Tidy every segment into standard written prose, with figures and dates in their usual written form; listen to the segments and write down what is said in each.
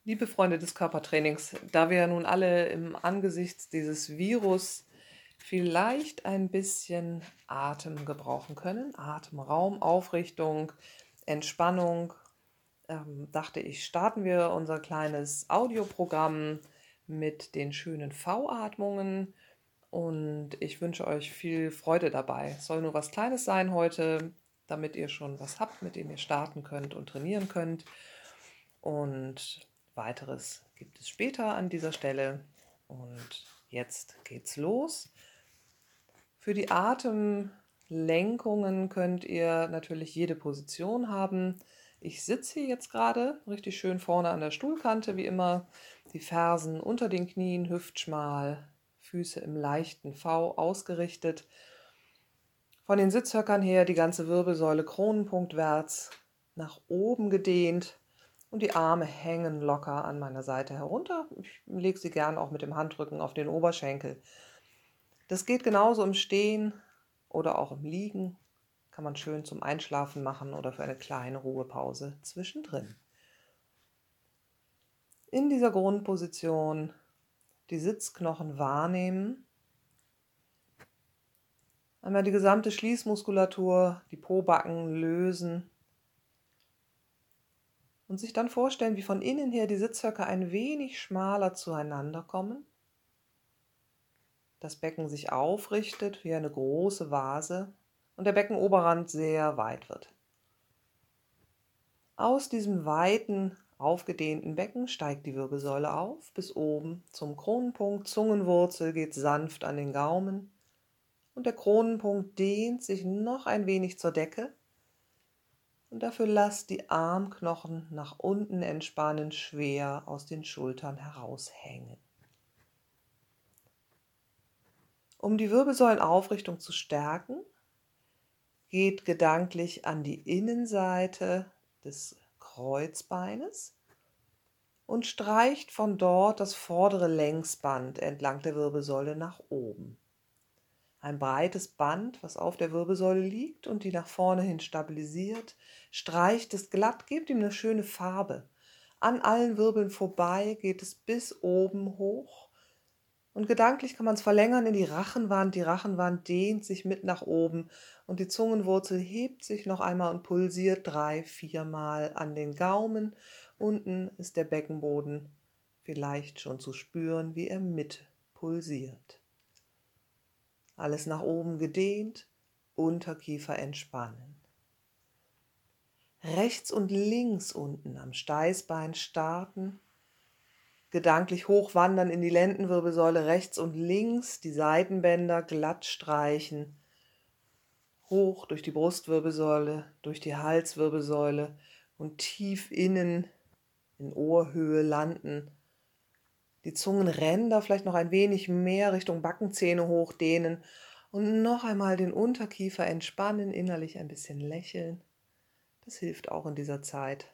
Liebe Freunde des Körpertrainings, da wir ja nun alle im Angesicht dieses Virus vielleicht ein bisschen Atem gebrauchen können, Atemraum, Aufrichtung, Entspannung, dachte ich, starten wir unser kleines Audioprogramm mit den schönen V-Atmungen und ich wünsche euch viel Freude dabei. Es soll nur was Kleines sein heute, damit ihr schon was habt, mit dem ihr starten könnt und trainieren könnt. Und weiteres gibt es später an dieser Stelle. Und jetzt geht's los. Für die Atemlenkungen könnt ihr natürlich jede Position haben. Ich sitze hier jetzt gerade richtig schön vorne an der Stuhlkante, wie immer. Die Fersen unter den Knien, hüftschmal, Füße im leichten V ausgerichtet. Von den Sitzhöckern her die ganze Wirbelsäule kronenpunktwärts nach oben gedehnt. Und die Arme hängen locker an meiner Seite herunter. Ich lege sie gern auch mit dem Handrücken auf den Oberschenkel. Das geht genauso im Stehen oder auch im Liegen. Kann man schön zum Einschlafen machen oder für eine kleine Ruhepause zwischendrin. In dieser Grundposition die Sitzknochen wahrnehmen. Einmal die gesamte Schließmuskulatur, die Pobacken lösen. Und sich dann vorstellen, wie von innen her die Sitzhöcker ein wenig schmaler zueinander kommen. Das Becken sich aufrichtet wie eine große Vase und der Beckenoberrand sehr weit wird. Aus diesem weiten, aufgedehnten Becken steigt die Wirbelsäule auf bis oben zum Kronenpunkt. Zungenwurzel geht sanft an den Gaumen und der Kronenpunkt dehnt sich noch ein wenig zur Decke. Und dafür lasst die Armknochen nach unten entspannen, schwer aus den Schultern heraushängen. Um die Wirbelsäulenaufrichtung zu stärken, geht gedanklich an die Innenseite des Kreuzbeines und streicht von dort das vordere Längsband entlang der Wirbelsäule nach oben. Ein breites Band, was auf der Wirbelsäule liegt und die nach vorne hin stabilisiert, streicht es glatt, gebt ihm eine schöne Farbe. An allen Wirbeln vorbei geht es bis oben hoch und gedanklich kann man es verlängern in die Rachenwand. Die Rachenwand dehnt sich mit nach oben und die Zungenwurzel hebt sich noch einmal und pulsiert 3-4 Mal an den Gaumen. Unten ist der Beckenboden vielleicht schon zu spüren, wie er mit pulsiert. Alles nach oben gedehnt, Unterkiefer entspannen. Rechts und links unten am Steißbein starten, gedanklich hochwandern in die Lendenwirbelsäule, rechts und links die Seitenbänder glatt streichen, hoch durch die Brustwirbelsäule, durch die Halswirbelsäule und tief innen in Ohrhöhe landen. Die Zungenränder vielleicht noch ein wenig mehr Richtung Backenzähne hochdehnen und noch einmal den Unterkiefer entspannen, innerlich ein bisschen lächeln. Das hilft auch in dieser Zeit.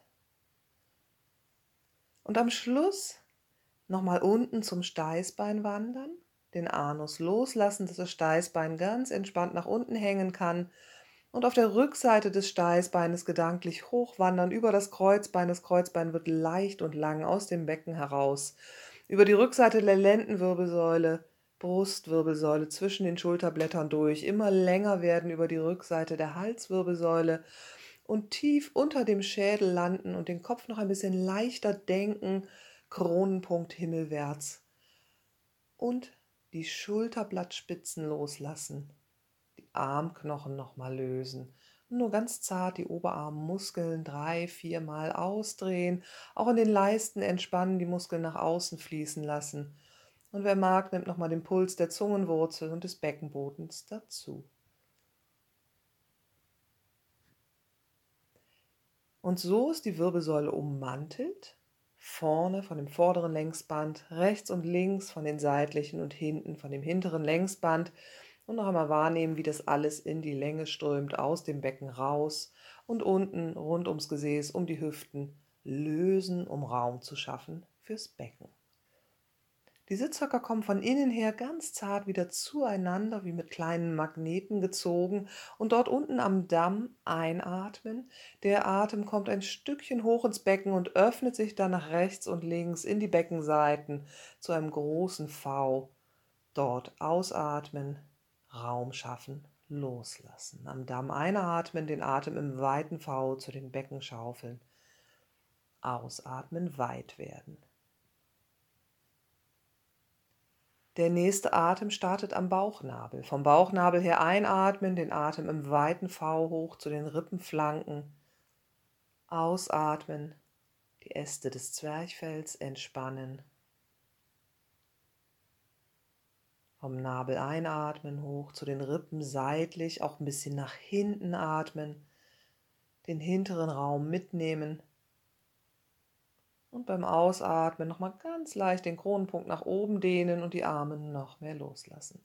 Und am Schluss nochmal unten zum Steißbein wandern, den Anus loslassen, dass das Steißbein ganz entspannt nach unten hängen kann und auf der Rückseite des Steißbeines gedanklich hochwandern über das Kreuzbein. Das Kreuzbein wird leicht und lang aus dem Becken heraus. Über die Rückseite der Lendenwirbelsäule, Brustwirbelsäule zwischen den Schulterblättern durch, immer länger werden über die Rückseite der Halswirbelsäule und tief unter dem Schädel landen und den Kopf noch ein bisschen leichter denken, Kronenpunkt himmelwärts. Und die Schulterblattspitzen loslassen, die Armknochen nochmal lösen. Und nur ganz zart die Oberarmmuskeln 3-4 Mal ausdrehen, auch in den Leisten entspannen, die Muskeln nach außen fließen lassen. Und wer mag, nimmt nochmal den Puls der Zungenwurzel und des Beckenbodens dazu. Und so ist die Wirbelsäule ummantelt, vorne von dem vorderen Längsband, rechts und links von den seitlichen und hinten von dem hinteren Längsband. Und noch einmal wahrnehmen, wie das alles in die Länge strömt, aus dem Becken raus und unten rund ums Gesäß, um die Hüften lösen, um Raum zu schaffen fürs Becken. Die Sitzhöcker kommen von innen her ganz zart wieder zueinander, wie mit kleinen Magneten gezogen. Und dort unten am Damm einatmen. Der Atem kommt ein Stückchen hoch ins Becken und öffnet sich dann nach rechts und links in die Beckenseiten zu einem großen V. Dort ausatmen, Raum schaffen, loslassen. Am Damm einatmen, den Atem im weiten V zu den Becken schaufeln. Ausatmen, weit werden. Der nächste Atem startet am Bauchnabel. Vom Bauchnabel her einatmen, den Atem im weiten V hoch zu den Rippenflanken. Ausatmen, die Äste des Zwerchfells entspannen. Vom Nabel einatmen, hoch zu den Rippen, seitlich, auch ein bisschen nach hinten atmen. Den hinteren Raum mitnehmen. Und beim Ausatmen nochmal ganz leicht den Kronenpunkt nach oben dehnen und die Arme noch mehr loslassen.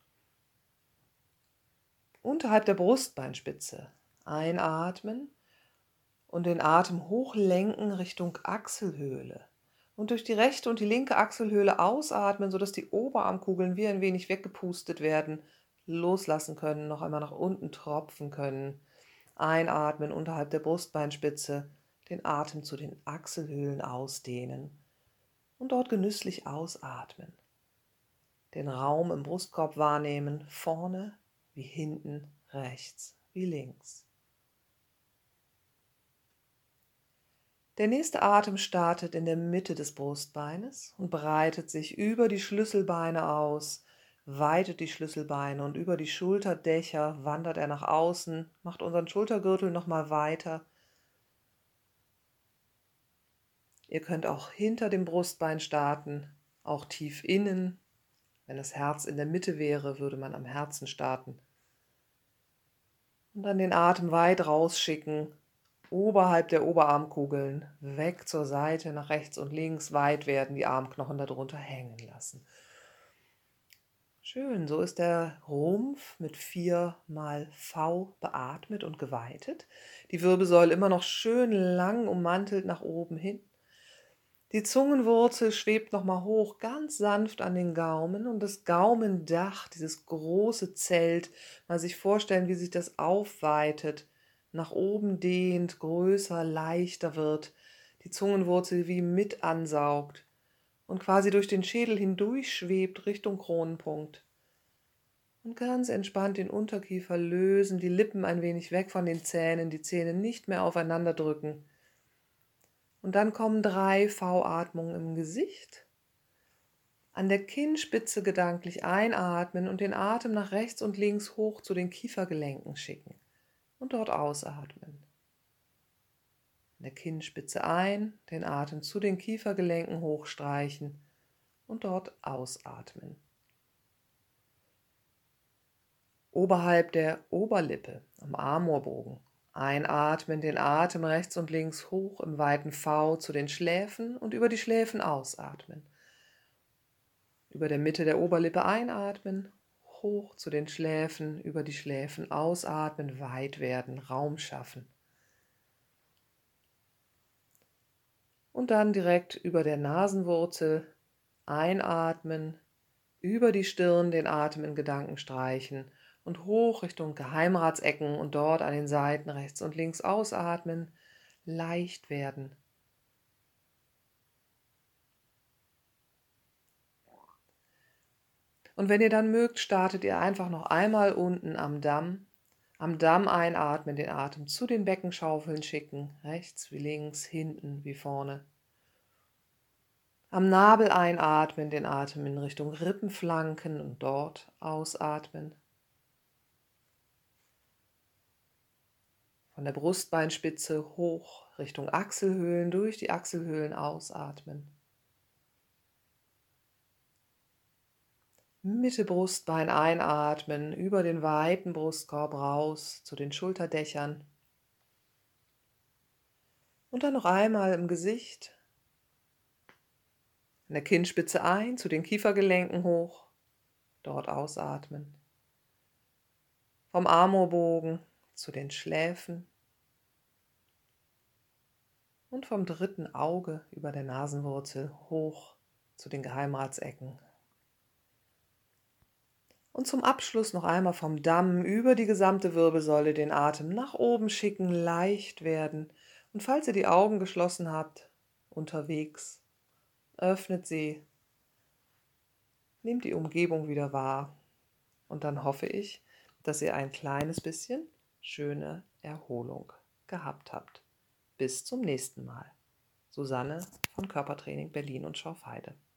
Unterhalb der Brustbeinspitze einatmen und den Atem hochlenken Richtung Achselhöhle. Und durch die rechte und die linke Achselhöhle ausatmen, sodass die Oberarmkugeln wie ein wenig weggepustet werden, loslassen können, noch einmal nach unten tropfen können. Einatmen unterhalb der Brustbeinspitze, den Atem zu den Achselhöhlen ausdehnen und dort genüsslich ausatmen. Den Raum im Brustkorb wahrnehmen, vorne wie hinten, rechts wie links. Der nächste Atem startet in der Mitte des Brustbeines und breitet sich über die Schlüsselbeine aus, weitet die Schlüsselbeine und über die Schulterdächer wandert er nach außen, macht unseren Schultergürtel nochmal weiter. Ihr könnt auch hinter dem Brustbein starten, auch tief innen. Wenn das Herz in der Mitte wäre, würde man am Herzen starten. Und dann den Atem weit rausschicken, oberhalb der Oberarmkugeln, weg zur Seite, nach rechts und links, weit werden, die Armknochen darunter hängen lassen. Schön, so ist der Rumpf mit 4 mal V beatmet und geweitet. Die Wirbelsäule immer noch schön lang ummantelt nach oben hin. Die Zungenwurzel schwebt nochmal hoch, ganz sanft an den Gaumen und das Gaumendach, dieses große Zelt, mal sich vorstellen, wie sich das aufweitet, nach oben dehnt, größer, leichter wird, die Zungenwurzel wie mit ansaugt und quasi durch den Schädel hindurch schwebt Richtung Kronenpunkt. Und ganz entspannt den Unterkiefer lösen, die Lippen ein wenig weg von den Zähnen, die Zähne nicht mehr aufeinander drücken. Und dann kommen 3 V-Atmungen im Gesicht. An der Kinnspitze gedanklich einatmen und den Atem nach rechts und links hoch zu den Kiefergelenken schicken. Und dort ausatmen. An der Kinnspitze ein, den Atem zu den Kiefergelenken hochstreichen und dort ausatmen. Oberhalb der Oberlippe, am Amorbogen, einatmen, den Atem rechts und links hoch im weiten V zu den Schläfen und über die Schläfen ausatmen. Über der Mitte der Oberlippe einatmen, hoch zu den Schläfen, über die Schläfen ausatmen, weit werden, Raum schaffen. Und dann direkt über der Nasenwurzel einatmen, über die Stirn den Atem in Gedanken streichen und hoch Richtung Geheimratsecken und dort an den Seiten rechts und links ausatmen, leicht werden. Und wenn ihr dann mögt, startet ihr einfach noch einmal unten am Damm. Am Damm einatmen, den Atem zu den Beckenschaufeln schicken, rechts wie links, hinten wie vorne. Am Nabel einatmen, den Atem in Richtung Rippenflanken und dort ausatmen. Von der Brustbeinspitze hoch Richtung Achselhöhlen, durch die Achselhöhlen ausatmen. Mitte Brustbein einatmen, über den weiten Brustkorb raus zu den Schulterdächern. Und dann noch einmal im Gesicht. An der Kinnspitze ein, zu den Kiefergelenken hoch, dort ausatmen. Vom Amorbogen zu den Schläfen. Und vom dritten Auge über der Nasenwurzel hoch zu den Geheimratsecken. Und zum Abschluss noch einmal vom Damm über die gesamte Wirbelsäule den Atem nach oben schicken, leicht werden. Und falls ihr die Augen geschlossen habt, unterwegs, öffnet sie, nehmt die Umgebung wieder wahr. Und dann hoffe ich, dass ihr ein kleines bisschen schöne Erholung gehabt habt. Bis zum nächsten Mal. Susanne von Körpertraining Berlin und Schorfheide.